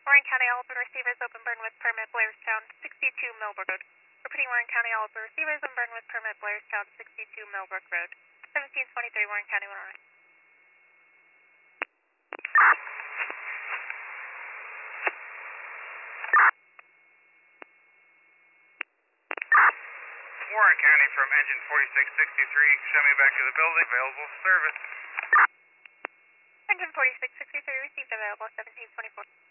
Warren County, all open receivers open burn with permit Blairstown, 62 Millbrook Road. Repeating Warren County, all open receivers open burn with permit Blairstown, 62 Millbrook Road. 1723 Warren County, 109. Warren County from engine 4663, show me back to the building, available service. Engine 4663 received, available 1724.